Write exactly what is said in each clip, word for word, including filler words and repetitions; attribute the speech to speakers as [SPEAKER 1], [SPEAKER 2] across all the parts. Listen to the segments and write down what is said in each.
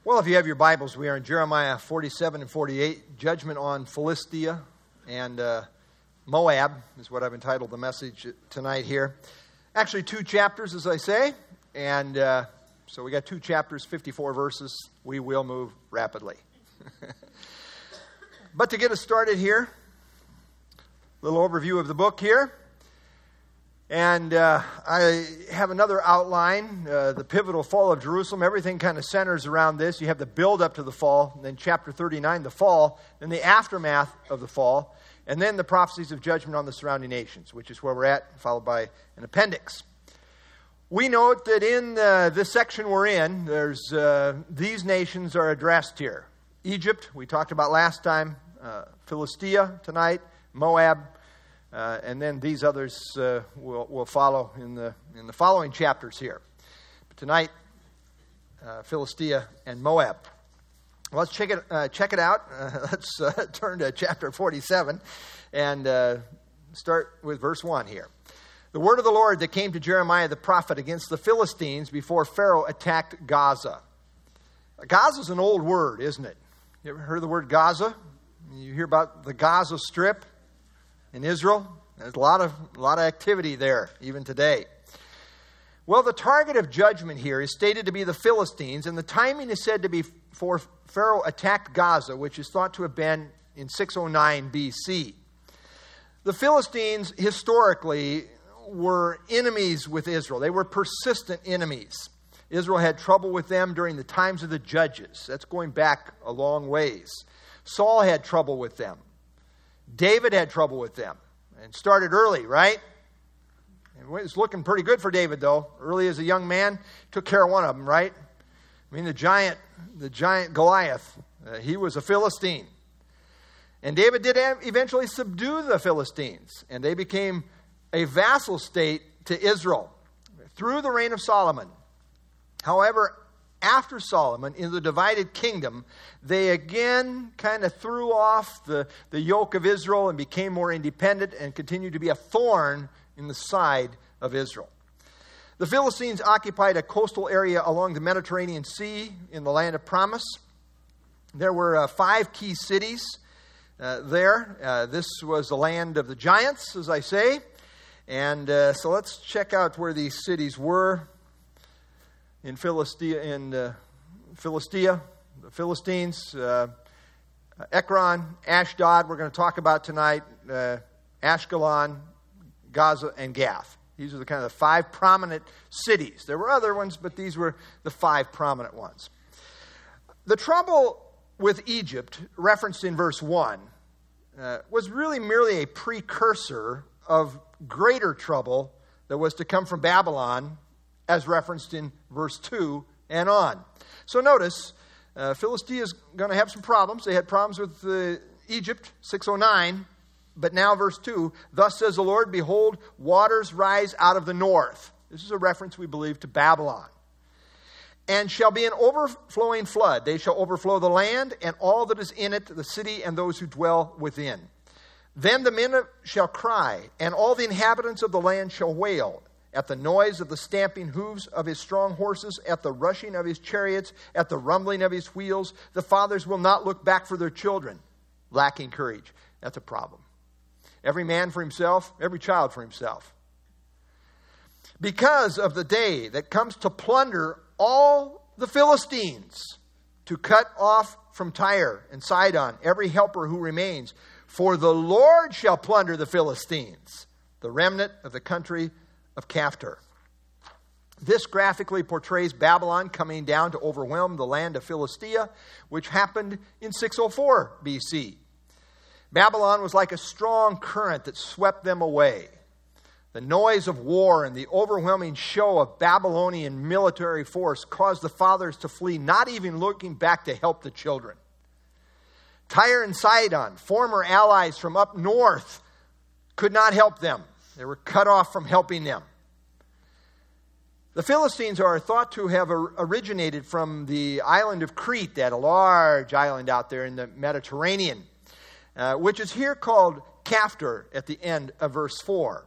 [SPEAKER 1] Well, if you have your Bibles, we are in Jeremiah forty-seven and forty-eight, Judgment on Philistia and uh, Moab is what I've entitled the message tonight here. Actually, two chapters, as I say, and uh, so we got two chapters, fifty-four verses. We will move rapidly. But to get us started here, a little overview of the book here. And uh, I have another outline, uh, the pivotal fall of Jerusalem. Everything kind of centers around this. You have the build up to the fall, and then chapter thirty-nine, the fall, then the aftermath of the fall, and then the prophecies of judgment on the surrounding nations, which is where we're at, followed by an appendix. We note that in uh, this section we're in, there's uh, these nations are addressed here. Egypt, we talked about last time, uh, Philistia tonight, Moab, Uh, and then these others uh, will, will follow in the in the following chapters here. But tonight, uh, Philistia and Moab. Well, let's check it uh, check it out. Uh, let's uh, turn to chapter forty-seven and uh, start with verse one here. The word of the Lord that came to Jeremiah the prophet against the Philistines before Pharaoh attacked Gaza. Gaza is an old word, isn't it? You ever heard of the word Gaza? You hear about the Gaza Strip in Israel. There's a lot of a lot of activity there, even today. Well, the target of judgment here is stated to be the Philistines, and the timing is said to be before Pharaoh attacked Gaza, which is thought to have been in six oh nine B C. The Philistines, historically, were enemies with Israel. They were persistent enemies. Israel had trouble with them during the times of the judges. That's going back a long ways. Saul had trouble with them. David had trouble with them and started early, right? It was looking pretty good for David, though. Early as a young man, took care of one of them, right? I mean, the giant, the giant Goliath, uh, he was a Philistine. And David did eventually subdue the Philistines, and they became a vassal state to Israel through the reign of Solomon. However, after Solomon, in the divided kingdom, they again kind of threw off the, the yoke of Israel and became more independent and continued to be a thorn in the side of Israel. The Philistines occupied a coastal area along the Mediterranean Sea in the land of promise. There were uh, five key cities uh, there. Uh, this was the land of the giants, as I say. And uh, so let's check out where these cities were. In Philistia, in uh, Philistia, the Philistines, uh, Ekron, Ashdod, we're going to talk about tonight, uh, Ashkelon, Gaza, and Gath. These are the kind of the five prominent cities. There were other ones, but these were the five prominent ones. The trouble with Egypt, referenced in verse one, uh, was really merely a precursor of greater trouble that was to come from Babylon, as referenced in verse two and on. So notice, uh, Philistia is going to have some problems. They had problems with uh, Egypt, six oh nine. But now verse two, thus says the Lord, behold, waters rise out of the north. This is a reference, we believe, to Babylon. And shall be an overflowing flood. They shall overflow the land and all that is in it, the city and those who dwell within. Then the men shall cry, and all the inhabitants of the land shall wail, at the noise of the stamping hooves of his strong horses, at the rushing of his chariots, at the rumbling of his wheels. The fathers will not look back for their children, lacking courage. That's a problem. Every man for himself, every child for himself. Because of the day that comes to plunder all the Philistines, to cut off from Tyre and Sidon every helper who remains. For the Lord shall plunder the Philistines, the remnant of the country of Caphtor. This graphically portrays Babylon coming down to overwhelm the land of Philistia, which happened in six oh four B C. Babylon was like a strong current that swept them away. The noise of war and the overwhelming show of Babylonian military force caused the fathers to flee, not even looking back to help the children. Tyre and Sidon, former allies from up north, could not help them. They were cut off from helping them. The Philistines are thought to have originated from the island of Crete, that a large island out there in the Mediterranean, uh, which is here called Caphtor at the end of verse four.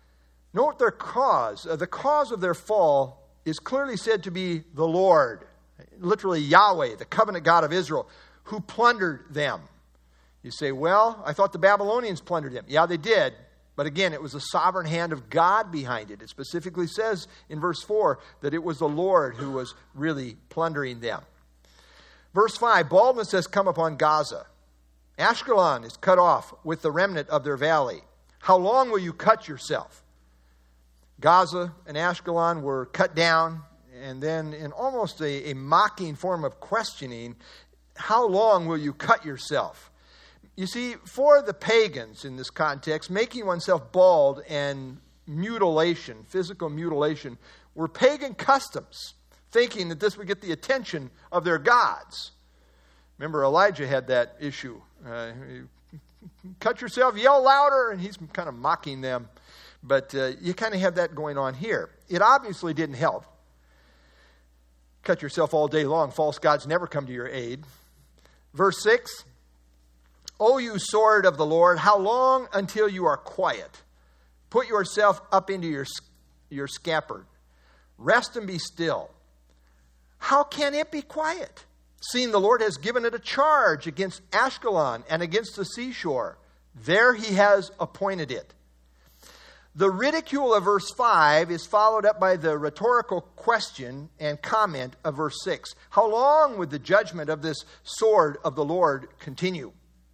[SPEAKER 1] Note their cause. Uh, the cause of their fall is clearly said to be the Lord. literally Yahweh, the covenant God of Israel, who plundered them. You say, well, I thought the Babylonians plundered them. Yeah, they did. But again, it was the sovereign hand of God behind it. It specifically says in verse four that it was the Lord who was really plundering them. Verse five, baldness has come upon Gaza. Ashkelon is cut off with the remnant of their valley. How long will you cut yourself? Gaza and Ashkelon were cut down, and then in almost a, a mocking form of questioning, how long will you cut yourself? You see, for the pagans in this context, making oneself bald and mutilation, physical mutilation, were pagan customs, thinking that this would get the attention of their gods. Remember, Elijah had that issue. Uh, cut yourself, yell louder, and he's kind of mocking them. But uh, you kind of have that going on here. It obviously didn't help. Cut yourself all day long. False gods never come to your aid. Verse six, O you sword of the Lord, how long until you are quiet? Put yourself up into your, your scabbard. Rest and be still. How can it be quiet? Seeing the Lord has given it a charge against Ashkelon and against the seashore. There he has appointed it. The ridicule of verse five is followed up by the rhetorical question and comment of verse six. How long would the judgment of this sword of the Lord continue?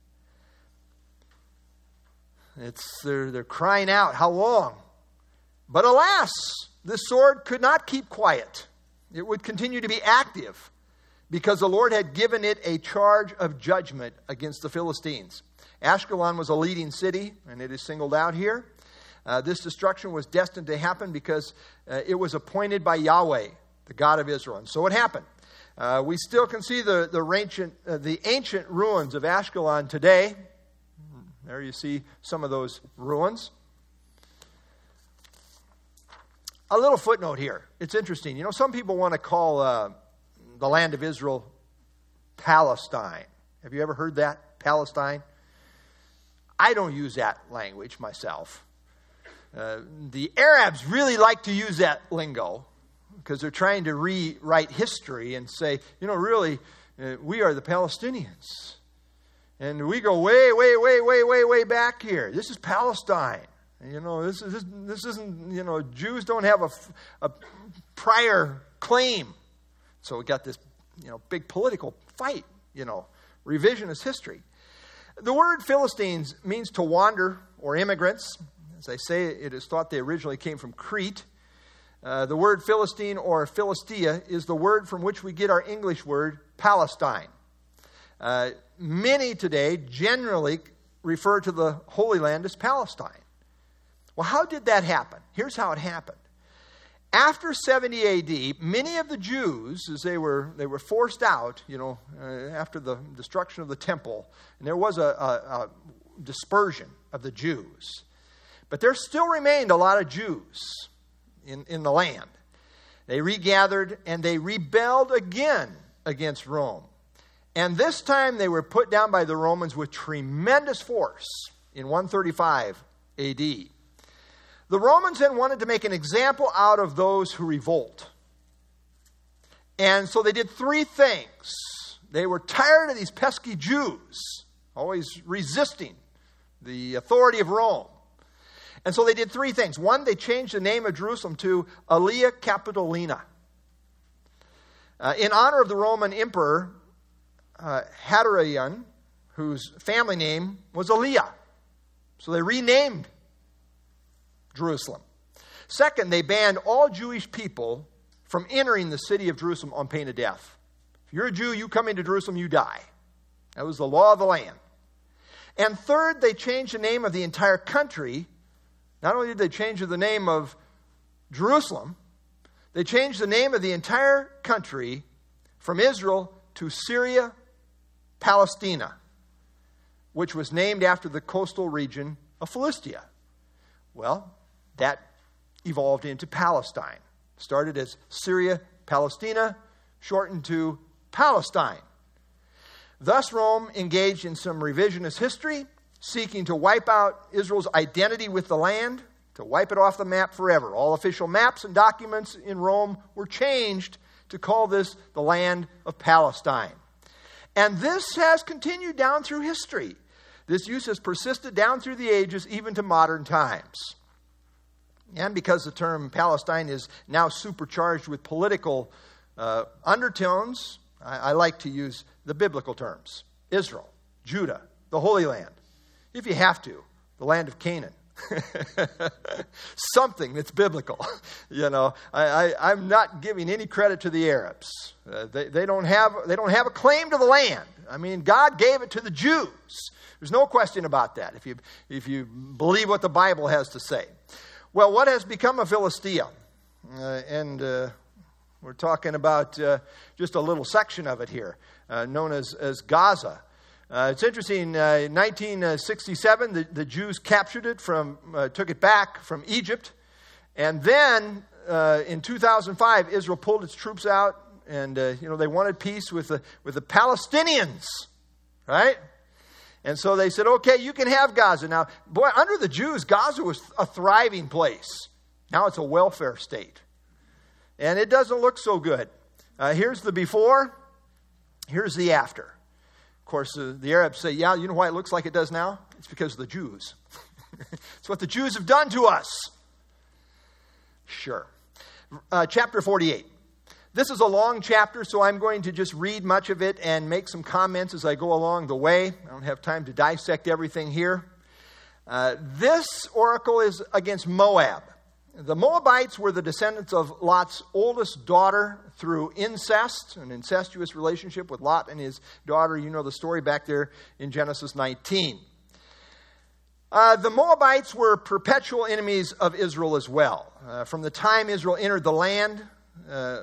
[SPEAKER 1] It's they're, they're crying out, how long? But alas, this sword could not keep quiet. It would continue to be active because the Lord had given it a charge of judgment against the Philistines. Ashkelon was a leading city, and it is singled out here. Uh, this destruction was destined to happen because uh, it was appointed by Yahweh, the God of Israel. And so it happened. Uh, we still can see the, the, ancient, uh, the ancient ruins of Ashkelon today. There you see some of those ruins. A little footnote here. It's interesting. You know, some people want to call uh, the land of Israel Palestine. Have you ever heard that? Palestine? I don't use that language myself. Uh, the Arabs really like to use that lingo because they're trying to rewrite history and say, you know, really, uh, we are the Palestinians. And we go way, way, way, way, way, way back here. This is Palestine. And, you know, this, is, this, this isn't, you know, Jews don't have a, a prior claim. So we got this, you know, big political fight, you know, revisionist history. The word Philistines means to wander or immigrants. As I say, it is thought they originally came from Crete. Uh, the word Philistine or Philistia is the word from which we get our English word Palestine. Uh, many today generally refer to the Holy Land as Palestine. Well, how did that happen? Here's how it happened. After seventy A D, many of the Jews, as they were they were forced out, you know, uh, after the destruction of the temple, and there was a, a, a dispersion of the Jews. But there still remained a lot of Jews in, in the land. They regathered and they rebelled again against Rome. And this time they were put down by the Romans with tremendous force in one thirty-five A D. The Romans then wanted to make an example out of those who revolt. And so they did three things. They were tired of these pesky Jews, always resisting the authority of Rome. And so they did three things. One, they changed the name of Jerusalem to Aelia Capitolina. Uh, in honor of the Roman emperor, uh, Hadrian, whose family name was Aelia. So they renamed Jerusalem. Second, they banned all Jewish people from entering the city of Jerusalem on pain of death. If you're a Jew, you come into Jerusalem, you die. That was the law of the land. And third, they changed the name of the entire country. Not only did they change the name of Jerusalem, they changed the name of the entire country from Israel to Syria Palestina, which was named after the coastal region of Philistia. Well, that evolved into Palestine. Started as Syria Palestina, shortened to Palestine. Thus, Rome engaged in some revisionist history, seeking to wipe out Israel's identity with the land, to wipe it off the map forever. All official maps and documents in Rome were changed to call this the land of Palestine. And this has continued down through history. This use has persisted down through the ages, even to modern times. And because the term Palestine is now supercharged with political uh, undertones, I, I like to use the biblical terms. Israel, Judah, the Holy Land. If you have to, the land of Canaan. Something that's biblical. You know, I, I, I'm not giving any credit to the Arabs. Uh, they, they don't have they don't have a claim to the land. I mean, God gave it to the Jews. There's no question about that if you if you believe what the Bible has to say. Well, what has become of Philistia? Uh, and uh, we're talking about uh, just a little section of it here, uh, known as, as Gaza. Uh, it's interesting, uh, in nineteen sixty-seven, the, the Jews captured it from, uh, took it back from Egypt. And then, uh, in two thousand five, Israel pulled its troops out, and, uh, you know, they wanted peace with the, with the Palestinians, right? And so they said, okay, you can have Gaza. Now, boy, under the Jews, Gaza was a thriving place. Now it's a welfare state. And it doesn't look so good. Uh, here's the before. Here's the after. Of course, uh, the Arabs say, yeah, you know why it looks like it does now? It's because of the Jews. It's what the Jews have done to us. Sure. Uh, chapter forty-eight. This is a long chapter, so I'm going to just read much of it and make some comments as I go along the way. I don't have time to dissect everything here. Uh, this oracle is against Moab. The Moabites were the descendants of Lot's oldest daughter through incest, an incestuous relationship with Lot and his daughter. You know the story back there in Genesis nineteen. Uh, the Moabites were perpetual enemies of Israel as well. Uh, from the time Israel entered the land, uh,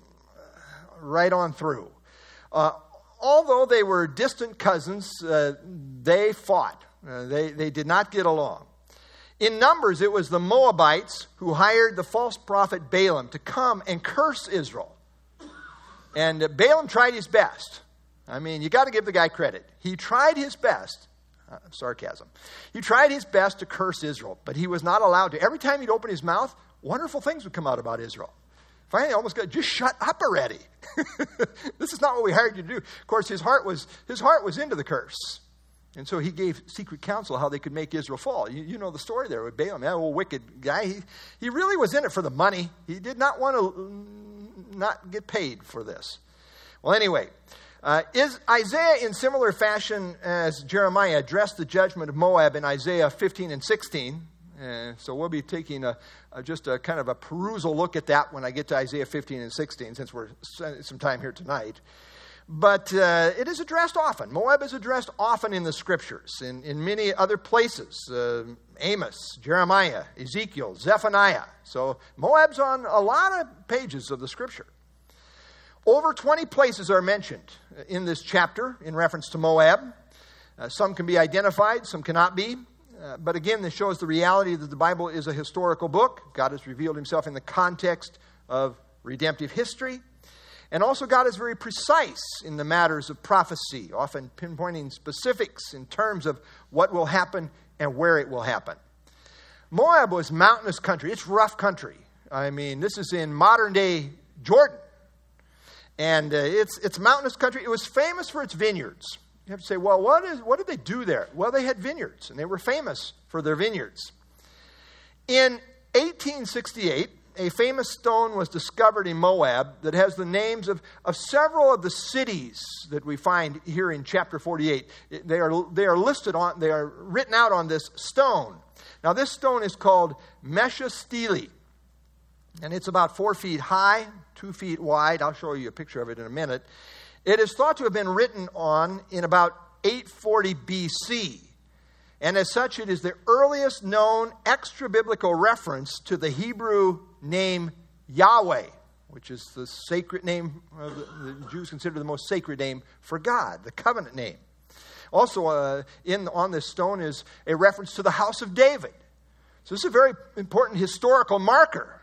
[SPEAKER 1] right on through. Uh, although they were distant cousins, uh, they fought. Uh, they, they did not get along. In Numbers, it was the Moabites who hired the false prophet Balaam to come and curse Israel. And uh, Balaam tried his best. I mean, you got to give the guy credit. He tried his best. Uh, sarcasm. He tried his best to curse Israel, but he was not allowed to. Every time he'd open his mouth, wonderful things would come out about Israel. Finally, I almost got, just shut up already. This is not what we hired you to do. Of course, his heart was his heart was into the curse. And so he gave secret counsel how they could make Israel fall. You, you know the story there with Balaam, that old wicked guy. He, he really was in it for the money. He did not want to not get paid for this. Well, anyway, uh, is Isaiah in similar fashion as Jeremiah addressed the judgment of Moab in Isaiah fifteen and sixteen. Uh, so we'll be taking a, a, just a kind of a perusal look at that when I get to Isaiah fifteen and sixteen, since we're spending some time here tonight. But uh, it is addressed often. Moab is addressed often in the Scriptures, in, in many other places. Uh, Amos, Jeremiah, Ezekiel, Zephaniah. So Moab's on a lot of pages of the Scripture. Over twenty places are mentioned in this chapter in reference to Moab. Uh, some can be identified, some cannot be. Uh, but again, this shows the reality that the Bible is a historical book. God has revealed himself in the context of redemptive history. And also God is very precise in the matters of prophecy, often pinpointing specifics in terms of what will happen and where it will happen. Moab was mountainous country. It's rough country. I mean, this is in modern-day Jordan. And uh, it's it's mountainous country. It was famous for its vineyards. You have to say, well, what is what did they do there? Well, they had vineyards, and they were famous for their vineyards. In eighteen sixty-eight, a famous stone was discovered in Moab that has the names of, of several of the cities that we find here in chapter forty-eight. They are, they are listed on, they are written out on this stone. Now, this stone is called Mesha Stele, and it's about four feet high, two feet wide. I'll show you a picture of it in a minute. It is thought to have been written on in about eight forty B C, and as such, it is the earliest known extra-biblical reference to the Hebrew name Yahweh, which is the sacred name of the, the Jews consider the most sacred name for God, the covenant name. Also, uh, in on this stone is a reference to the house of David. So this is a very important historical marker.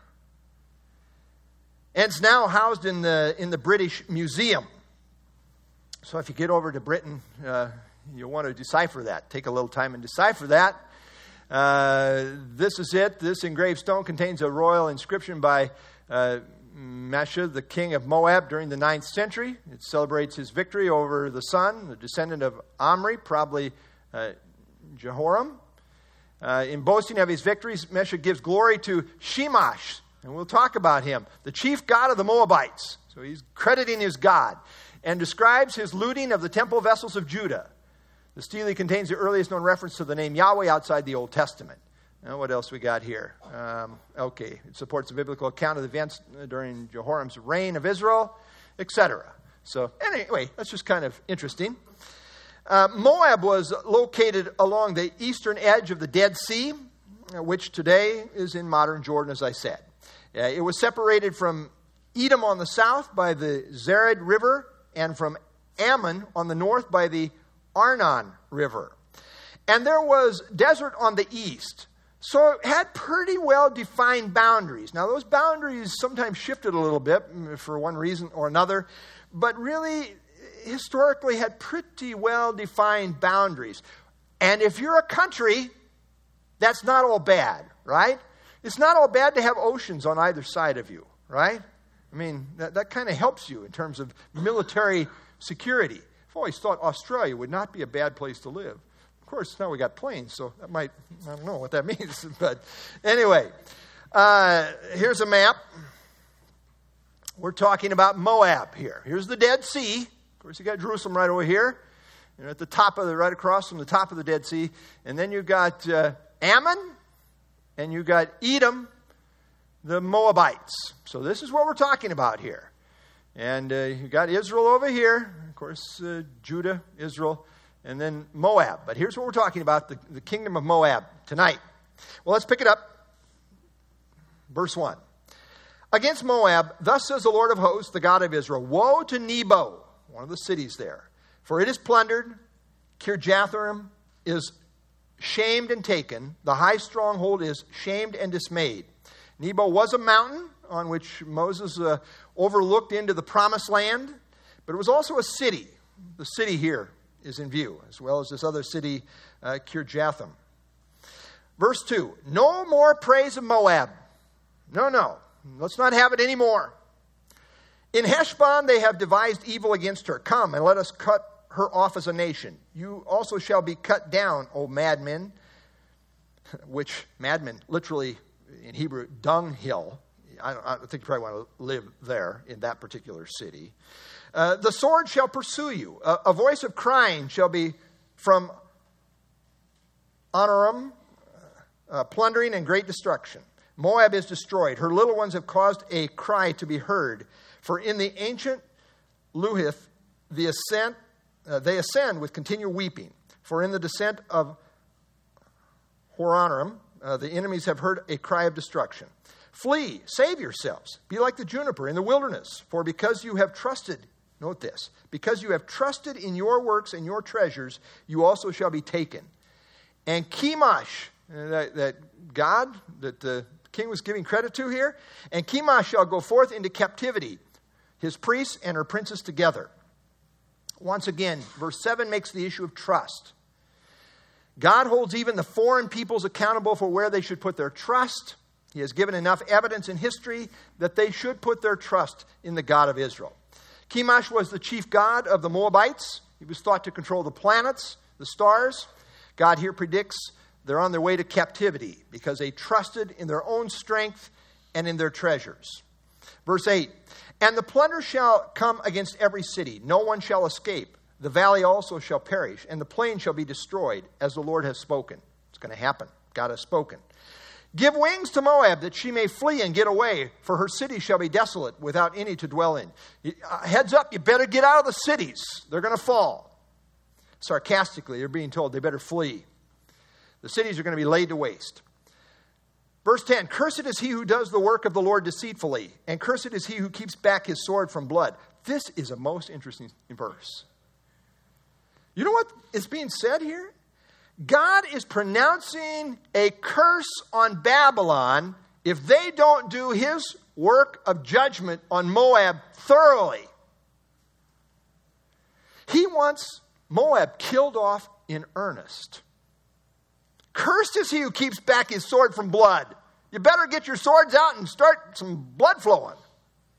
[SPEAKER 1] And it's now housed in the in the British Museum. So if you get over to Britain, uh, you'll want to decipher that. Take a little time and decipher that. Uh, this is it. This engraved stone contains a royal inscription by uh, Mesha, the king of Moab during the ninth century. It celebrates his victory over the son, the descendant of Omri, probably uh, Jehoram. Uh, in boasting of his victories, Mesha gives glory to Shemash, and we'll talk about him, the chief god of the Moabites. So he's crediting his god, and describes his looting of the temple vessels of Judah. The stele contains the earliest known reference to the name Yahweh outside the Old Testament. Now, what else we got here? Um, okay, it supports a biblical account of the events during Jehoram's reign of Israel, et cetera. So anyway, that's just kind of interesting. Uh, Moab was located along the eastern edge of the Dead Sea, which today is in modern Jordan, as I said. Uh, it was separated from Edom on the south by the Zered River, and from Ammon on the north by the Arnon River. And there was desert on the east. So it had pretty well-defined boundaries. Now, those boundaries sometimes shifted a little bit for one reason or another, but really, historically, had pretty well-defined boundaries. And if you're a country, that's not all bad, right? It's not all bad to have oceans on either side of you, right? I mean, that, that kind of helps you in terms of military security. I've always thought Australia would not be a bad place to live. Of course, now we got planes, so that might, I don't know what that means. But anyway, uh, here's a map. We're talking about Moab here. Here's the Dead Sea. Of course, you got Jerusalem right over here. You're at the top of the, right across from the top of the Dead Sea. And then you've got uh, Ammon, and you've got Edom, the Moabites. So this is what we're talking about here. And uh, you've got Israel over here. Of course, uh, Judah, Israel, and then Moab. But here's what we're talking about, the, the kingdom of Moab tonight. Well, let's pick it up. Verse one. Against Moab, thus says the Lord of hosts, the God of Israel, woe to Nebo, one of the cities there, for it is plundered. Kirjatharim is shamed and taken. The high stronghold is shamed and dismayed. Nebo was a mountain on which Moses uh, overlooked into the promised land, but it was also a city. The city here is in view, as well as this other city, uh, Kirjatharim. Verse two, no more praise of Moab. No, no, let's not have it anymore. In Heshbon they have devised evil against her. Come, and let us cut her off as a nation. You also shall be cut down, O madmen, which madmen, literally in Hebrew, dunghill. I, don't, I think you probably want to live there in that particular city. Uh, the sword shall pursue you. A, a voice of crying shall be from Honoram, uh, plundering and great destruction. Moab is destroyed. Her little ones have caused a cry to be heard. For in the ancient Luhith, the ascent, uh, they ascend with continual weeping. For in the descent of Horonaim, uh, the enemies have heard a cry of destruction. Flee, save yourselves. Be like the juniper in the wilderness. For because you have trusted, note this, because you have trusted in your works and your treasures, you also shall be taken. And Chemosh, uh, that, that God that the king was giving credit to here, and Chemosh shall go forth into captivity, his priests and her princes together. Once again, verse seven makes the issue of trust. God holds even the foreign peoples accountable for where they should put their trust. He has given enough evidence in history that they should put their trust in the God of Israel. Chemosh was the chief god of the Moabites. He was thought to control the planets, the stars. God here predicts they're on their way to captivity because they trusted in their own strength and in their treasures. Verse eight, and the plunder shall come against every city. No one shall escape. The valley also shall perish, and the plain shall be destroyed, as the Lord has spoken. It's going to happen. God has spoken. Give wings to Moab, that she may flee and get away, for her city shall be desolate, without any to dwell in. Heads up, you better get out of the cities. They're going to fall. Sarcastically, they're being told they better flee. The cities are going to be laid to waste. Verse ten, cursed is he who does the work of the Lord deceitfully, and cursed is he who keeps back his sword from blood. This is a most interesting verse. You know what is being said here? God is pronouncing a curse on Babylon if they don't do his work of judgment on Moab thoroughly. He wants Moab killed off in earnest. Cursed is he who keeps back his sword from blood. You better get your swords out and start some blood flowing.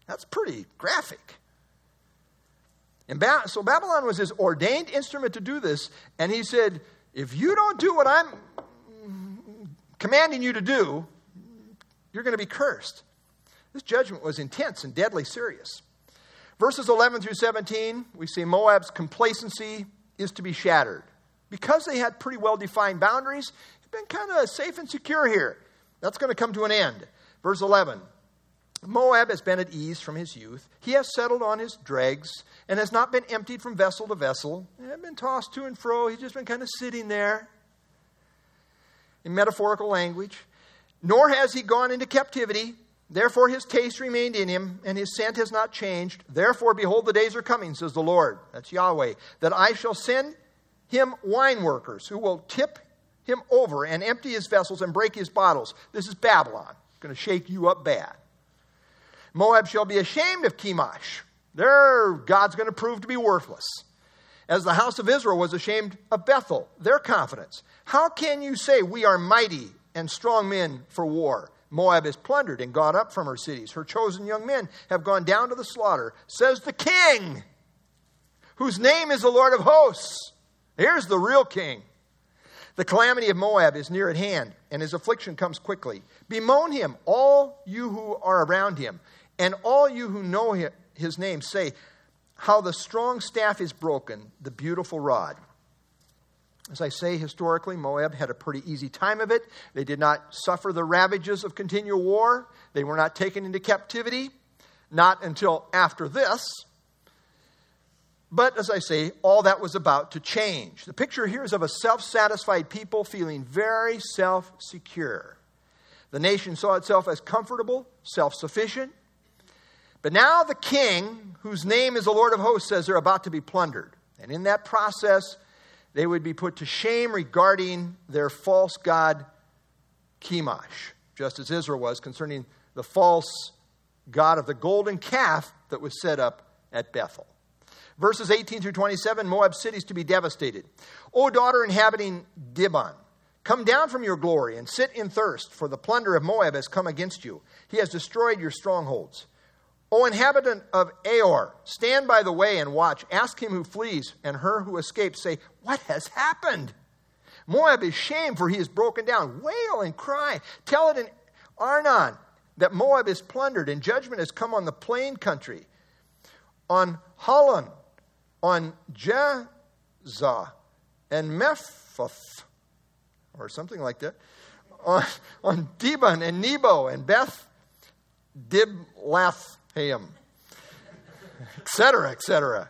[SPEAKER 1] That's pretty graphic. And ba- so Babylon was his ordained instrument to do this. And he said, if you don't do what I'm commanding you to do, you're going to be cursed. This judgment was intense and deadly serious. Verses eleven through seventeen, we see Moab's complacency is to be shattered. Because they had pretty well-defined boundaries, they've been kind of safe and secure here. That's going to come to an end. Verse eleven, Moab has been at ease from his youth. He has settled on his dregs and has not been emptied from vessel to vessel. He hasn't been tossed to and fro. He's just been kind of sitting there in metaphorical language. Nor has he gone into captivity. Therefore his taste remained in him, and his scent has not changed. Therefore, behold, the days are coming, says the Lord, that's Yahweh, that I shall send him wine workers who will tip him over and empty his vessels and break his bottles. This is Babylon. It's going to shake you up bad. Moab shall be ashamed of Chemosh. Their God's going to prove to be worthless. As the house of Israel was ashamed of Bethel, their confidence. How can you say we are mighty and strong men for war? Moab is plundered and gone up from her cities. Her chosen young men have gone down to the slaughter, says the king, whose name is the Lord of hosts. Here's the real king. The calamity of Moab is near at hand, and his affliction comes quickly. Bemoan him, all you who are around him, and all you who know his name, say, how the strong staff is broken, the beautiful rod. As I say, historically, Moab had a pretty easy time of it. They did not suffer the ravages of continual war. They were not taken into captivity, not until after this. But as I say, all that was about to change. The picture here is of a self-satisfied people feeling very self-secure. The nation saw itself as comfortable, self-sufficient. But now the king, whose name is the Lord of hosts, says they're about to be plundered. And in that process, they would be put to shame regarding their false god, Chemosh, just as Israel was concerning the false god of the golden calf that was set up at Bethel. Verses eighteen through twenty-seven, Moab cities to be devastated. O daughter inhabiting Dibon, come down from your glory and sit in thirst, for the plunder of Moab has come against you. He has destroyed your strongholds. O inhabitant of Aor, stand by the way and watch. Ask him who flees and her who escapes, say, what has happened? Moab is shamed, for he is broken down. Wail and cry. Tell it in Arnon that Moab is plundered, and judgment has come on the plain country, on Holon, on Jezah, and Mephoth, or something like that, on, on Dibon and Nebo and Beth Diblathhaim, et cetera, et cetera.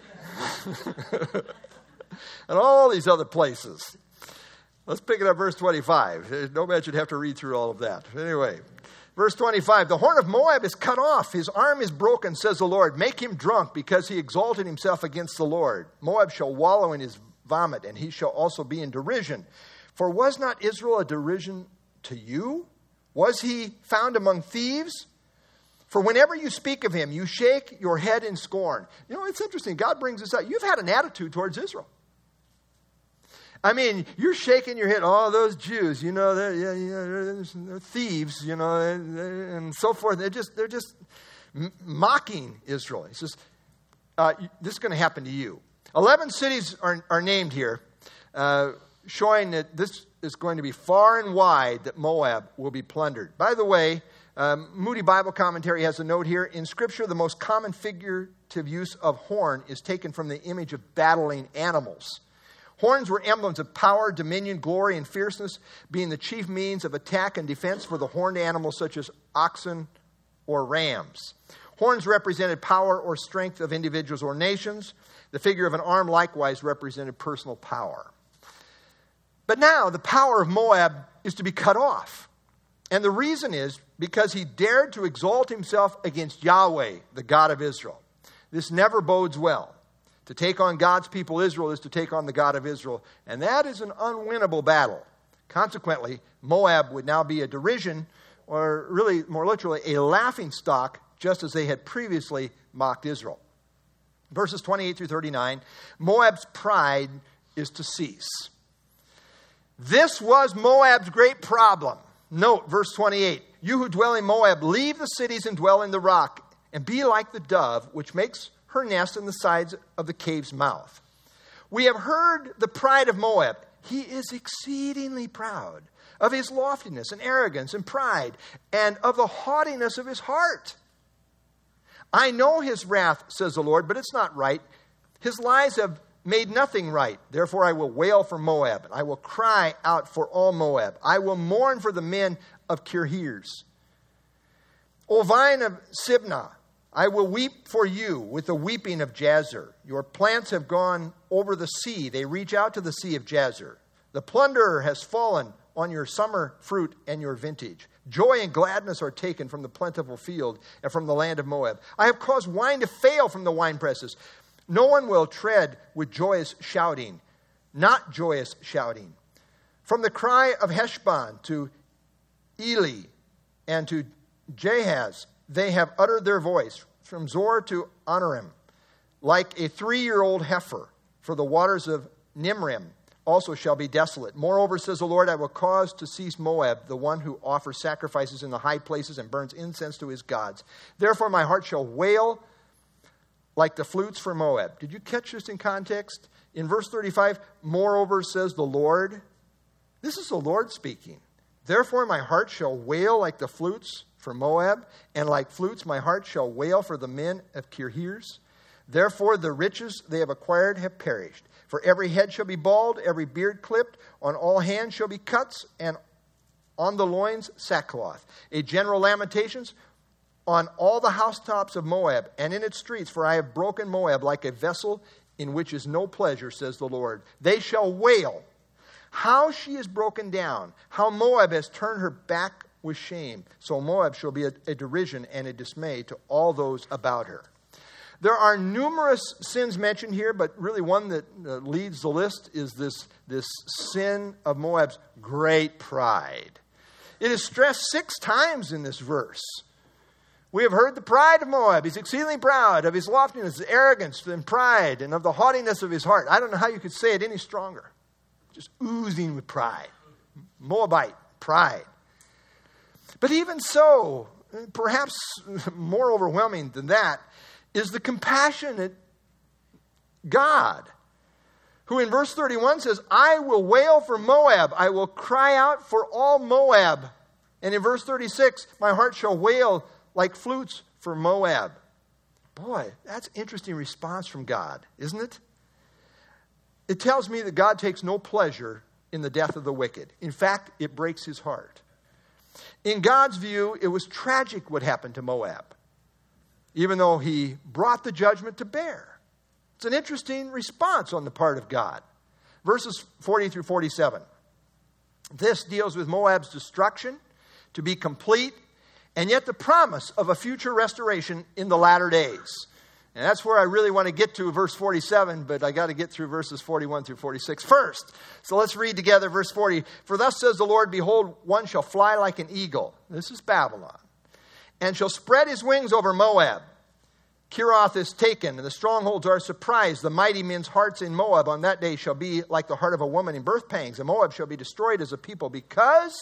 [SPEAKER 1] And all these other places. Let's pick it up, verse twenty-five. Nobody should have to read through all of that. Anyway, verse twenty-five. The horn of Moab is cut off. His arm is broken, says the Lord. Make him drunk, because he exalted himself against the Lord. Moab shall wallow in his vomit, and he shall also be in derision. For was not Israel a derision to you? Was he found among thieves? For whenever you speak of him, you shake your head in scorn. You know, it's interesting. God brings this up. You've had an attitude towards Israel. I mean, you're shaking your head. Oh, those Jews, you know, they're, yeah, yeah, they're thieves, you know, and, and so forth. They're just, they're just mocking Israel. He says, uh, this is going to happen to you. Eleven cities are, are named here, uh, showing that this is going to be far and wide that Moab will be plundered. By the way, um, Moody Bible Commentary has a note here. In Scripture, the most common figurative use of horn is taken from the image of battling animals. Horns were emblems of power, dominion, glory, and fierceness, being the chief means of attack and defense for the horned animals such as oxen or rams. Horns represented power or strength of individuals or nations. The figure of an arm likewise represented personal power. But now the power of Moab is to be cut off. And the reason is because he dared to exalt himself against Yahweh, the God of Israel. This never bodes well. To take on God's people, Israel, is to take on the God of Israel. And that is an unwinnable battle. Consequently, Moab would now be a derision, or really, more literally, a laughing stock, just as they had previously mocked Israel. Verses twenty-eight through thirty-nine, Moab's pride is to cease. This was Moab's great problem. Note, verse twenty-eight, you who dwell in Moab, leave the cities and dwell in the rock, and be like the dove which makes her nest in the sides of the cave's mouth. We have heard the pride of Moab. He is exceedingly proud of his loftiness and arrogance and pride, and of the haughtiness of his heart. I know his wrath, says the Lord, but it's not right. His lies have made nothing right. Therefore I will wail for Moab, and I will cry out for all Moab. I will mourn for the men of Kirheres. O vine of Sibnah, I will weep for you with the weeping of Jazer. Your plants have gone over the sea. They reach out to the sea of Jazer. The plunderer has fallen on your summer fruit and your vintage. Joy and gladness are taken from the plentiful field and from the land of Moab. I have caused wine to fail from the winepresses. No one will tread with joyous shouting, not joyous shouting. From the cry of Heshbon to Eli and to Jahaz, they have uttered their voice. From Zor to Anarim, like a three-year-old heifer, for the waters of Nimrim also shall be desolate. Moreover, says the Lord, I will cause to cease Moab, the one who offers sacrifices in the high places and burns incense to his gods. Therefore my heart shall wail like the flutes for Moab. Did you catch this in context? In verse thirty-five, moreover, says the Lord. This is the Lord speaking. Therefore my heart shall wail like the flutes for Moab, and like flutes my heart shall wail for the men of Kirheres. Therefore the riches they have acquired have perished. For every head shall be bald, every beard clipped, on all hands shall be cuts, and on the loins sackcloth. A general lamentations on all the housetops of Moab, and in its streets, for I have broken Moab like a vessel in which is no pleasure, says the Lord. They shall wail how she is broken down, how Moab has turned her back with shame. So Moab shall be a, a derision and a dismay to all those about her. There are numerous sins mentioned here, but really one that uh, leads the list is this, this sin of Moab's great pride. It is stressed six times in this verse. We have heard the pride of Moab. He's exceedingly proud of his loftiness, his arrogance, and pride, and of the haughtiness of his heart. I don't know how you could say it any stronger. Just oozing with pride. Moabite pride. But even so, perhaps more overwhelming than that, is the compassionate God, who in verse thirty-one says, I will wail for Moab. I will cry out for all Moab. And in verse thirty-six, my heart shall wail like flutes for Moab. Boy, that's an interesting response from God, isn't it? It tells me that God takes no pleasure in the death of the wicked. In fact, it breaks his heart. In God's view, it was tragic what happened to Moab, even though he brought the judgment to bear. It's an interesting response on the part of God. Verses forty through forty-seven. This deals with Moab's destruction to be complete, and yet the promise of a future restoration in the latter days. And that's where I really want to get to verse forty-seven, but I got to get through verses forty-one through forty-six first. So let's read together verse forty. For thus says the Lord, behold, one shall fly like an eagle. This is Babylon. And shall spread his wings over Moab. Kiroth is taken, and the strongholds are surprised. The mighty men's hearts in Moab on that day shall be like the heart of a woman in birth pangs. And Moab shall be destroyed as a people because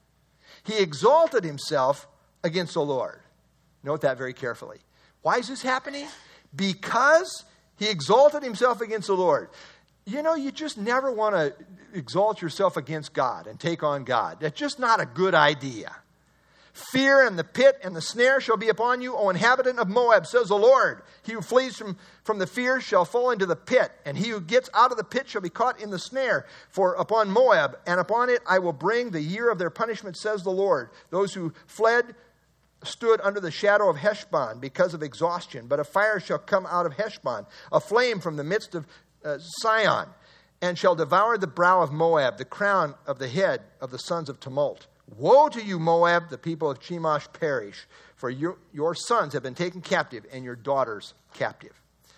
[SPEAKER 1] he exalted himself against the Lord. Note that very carefully. Why is this happening? Because he exalted himself against the Lord. You know, you just never want to exalt yourself against God and take on God. That's just not a good idea. Fear and the pit and the snare shall be upon you, O inhabitant of Moab, says the Lord. He who flees from, from the fear shall fall into the pit, and he who gets out of the pit shall be caught in the snare. For upon Moab and upon it I will bring the year of their punishment, says the Lord. Those who fled stood under the shadow of Heshbon because of exhaustion. But a fire shall come out of Heshbon, a flame from the midst of uh, Sion, and shall devour the brow of Moab, the crown of the head of the sons of tumult. Woe to you, Moab, the people of Chemosh perish, for your, your sons have been taken captive and your daughters captive.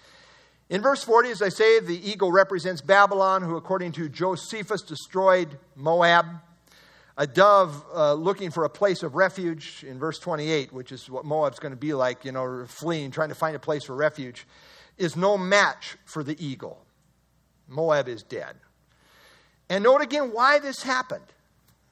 [SPEAKER 1] In verse forty, as I say, the eagle represents Babylon, who according to Josephus destroyed Moab. A dove uh, looking for a place of refuge in verse twenty-eight, which is what Moab's going to be like, you know, fleeing, trying to find a place for refuge, is no match for the eagle. Moab is dead. And note again why this happened.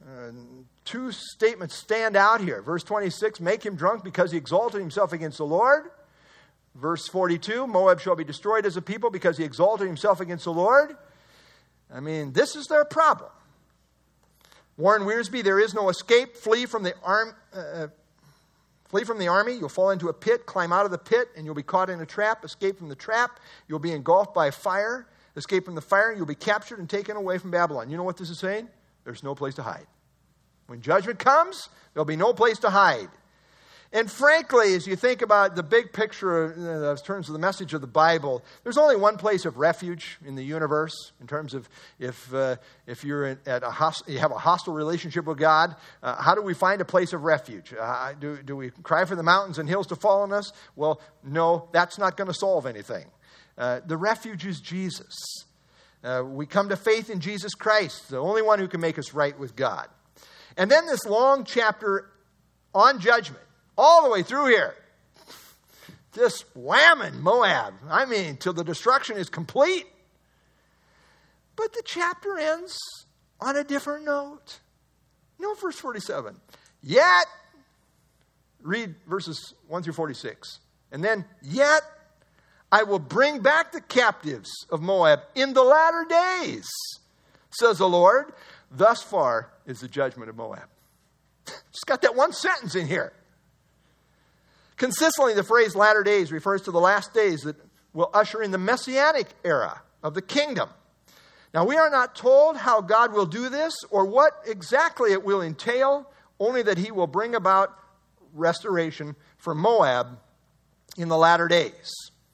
[SPEAKER 1] uh, two statements stand out here. Verse twenty-six, make him drunk because he exalted himself against the Lord. Verse forty-two, Moab shall be destroyed as a people because he exalted himself against the Lord. I mean, this is their problem. Warren Wiersbe, there is no escape. Flee from the arm, uh, flee from the army. You'll fall into a pit. Climb out of the pit, and you'll be caught in a trap. Escape from the trap. You'll be engulfed by fire. Escape from the fire. You'll be captured and taken away from Babylon. You know what this is saying? There's no place to hide. When judgment comes, there'll be no place to hide. And frankly, as you think about the big picture in terms of the message of the Bible, there's only one place of refuge in the universe in terms of if uh, if you're at a host- you have a hostile relationship with God. Uh, how do we find a place of refuge? Uh, do, do we cry for the mountains and hills to fall on us? Well, no, that's not going to solve anything. Uh, the refuge is Jesus. Uh, we come to faith in Jesus Christ, the only one who can make us right with God. And then this long chapter on judgment. All the way through here. Just whamming Moab. I mean, till the destruction is complete. But the chapter ends on a different note. Note verse forty-seven. Yet, read verses one through forty-six. And then, yet, I will bring back the captives of Moab in the latter days, says the Lord. Thus far is the judgment of Moab. Just got that one sentence in here. Consistently, the phrase latter days refers to the last days that will usher in the messianic era of the kingdom. Now, we are not told how God will do this or what exactly it will entail, only that he will bring about restoration for Moab in the latter days.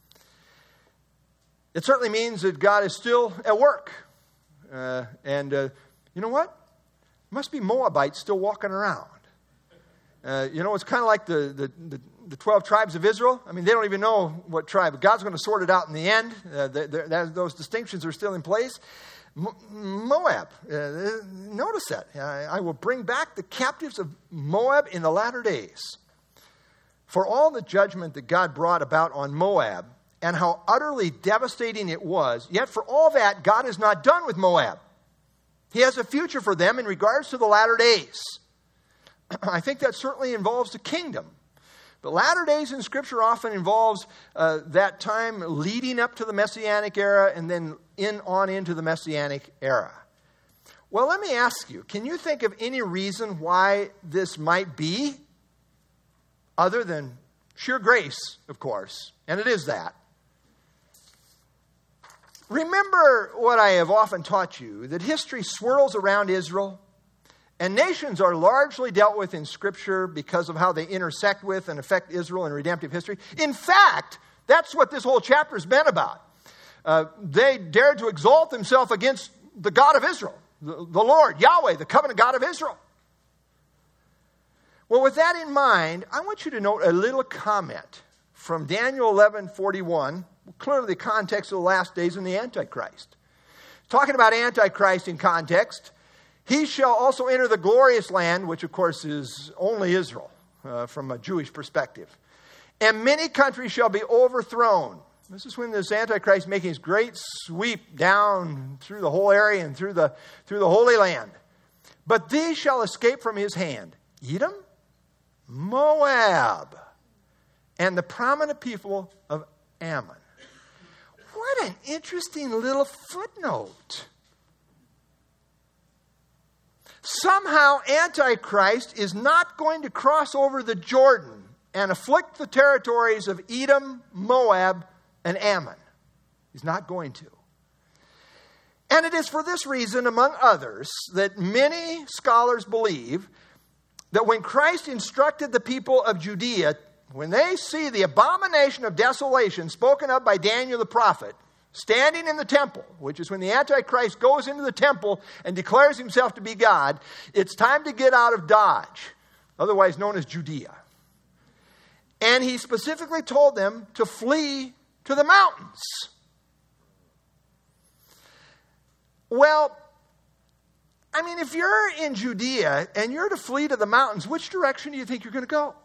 [SPEAKER 1] It certainly means that God is still at work. Uh, and uh, you know what? Must be Moabites still walking around. Uh, you know, it's kind of like the, the, the, the twelve tribes of Israel. I mean, they don't even know what tribe. But God's going to sort it out in the end. Uh, the, the, those distinctions are still in place. Mo- Moab, uh, notice that. I, I will bring back the captives of Moab in the latter days. For all the judgment that God brought about on Moab and how utterly devastating it was, yet for all that, God is not done with Moab. He has a future for them in regards to the latter days. I think that certainly involves the kingdom. But latter days in Scripture often involves uh, that time leading up to the Messianic era and then in on into the Messianic era. Well, let me ask you, can you think of any reason why this might be? Other than sheer grace, of course. And it is that. Remember what I have often taught you, that history swirls around Israel. And nations are largely dealt with in Scripture because of how they intersect with and affect Israel in redemptive history. In fact, that's what this whole chapter has been about. Uh, they dared to exalt themselves against the God of Israel, the, the Lord, Yahweh, the covenant God of Israel. Well, with that in mind, I want you to note a little comment from Daniel eleven forty-one, clearly the context of the last days and the Antichrist. Talking about Antichrist in context, he shall also enter the glorious land, which of course is only Israel uh, from a Jewish perspective. And many countries shall be overthrown. This is when this Antichrist making his great sweep down through the whole area and through the, through the Holy Land. But these shall escape from his hand. Edom, Moab, and the prominent people of Ammon. What an interesting little footnote. Somehow Antichrist is not going to cross over the Jordan and afflict the territories of Edom, Moab, and Ammon. He's not going to. And it is for this reason, among others, that many scholars believe that when Christ instructed the people of Judea, when they see the abomination of desolation spoken of by Daniel the prophet, standing in the temple, which is when the Antichrist goes into the temple and declares himself to be God, it's time to get out of Dodge, otherwise known as Judea. And he specifically told them to flee to the mountains. Well, I mean, if you're in Judea and you're to flee to the mountains, which direction do you think you're going to go?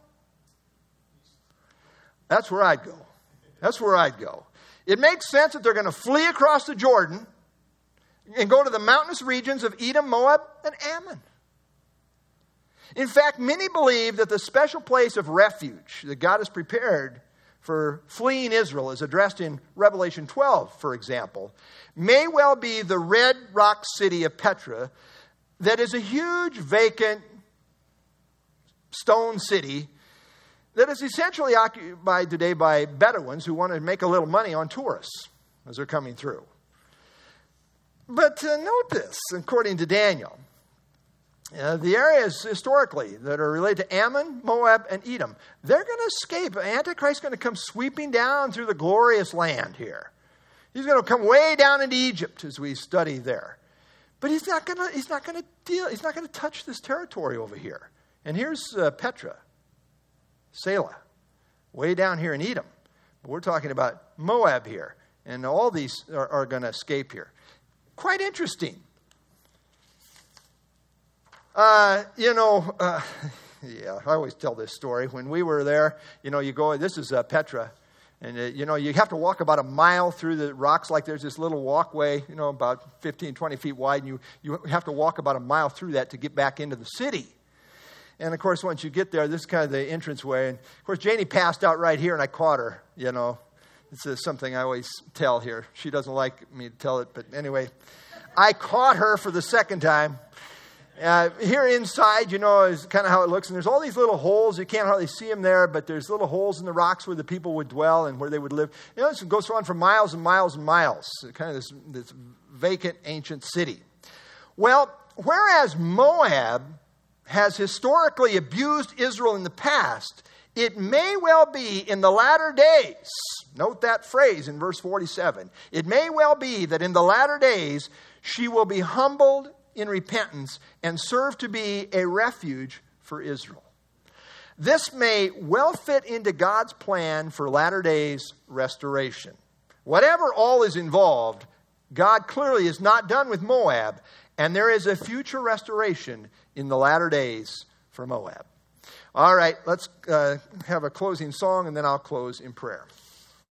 [SPEAKER 1] That's where I'd go. That's where I'd go. It makes sense that they're going to flee across the Jordan and go to the mountainous regions of Edom, Moab, and Ammon. In fact, many believe that the special place of refuge that God has prepared for fleeing Israel, is addressed in Revelation twelve, for example, may well be the red rock city of Petra, that is a huge vacant stone city that is essentially occupied today by Bedouins who want to make a little money on tourists as they're coming through. But uh, note this, according to Daniel, uh, the areas historically that are related to Ammon, Moab, and Edom, they're going to escape. Antichrist is going to come sweeping down through the glorious land here. He's going to come way down into Egypt as we study there. But he's not going to, he's not going to deal, he's not going to touch this territory over here. And here's uh, Petra, Selah, way down here in Edom. But we're talking about Moab here. And all these are, are going to escape here. Quite interesting. Uh, you know, uh, yeah, I always tell this story. When we were there, you know, you go, this is uh, Petra. And, uh, you know, you have to walk about a mile through the rocks. Like there's this little walkway, you know, about fifteen, twenty feet wide. And you, you have to walk about a mile through that to get back into the city. And, of course, once you get there, this is kind of the entranceway. And, of course, Janie passed out right here, and I caught her, you know. This is something I always tell here. She doesn't like me to tell it, but anyway. I caught her for the second time. Uh, here inside, you know, is kind of how it looks. And there's all these little holes. You can't hardly see them there, but there's little holes in the rocks where the people would dwell and where they would live. You know, this goes on for miles and miles and miles. Kind of this, this vacant ancient city. Well, whereas Moab has historically abused Israel in the past, it may well be in the latter days, note that phrase in verse forty-seven, it may well be that in the latter days she will be humbled in repentance and serve to be a refuge for Israel. This may well fit into God's plan for latter days restoration. Whatever all is involved, God clearly is not done with Moab, and there is a future restoration in the latter days for Moab. All right, let's uh, have a closing song, and then I'll close in prayer.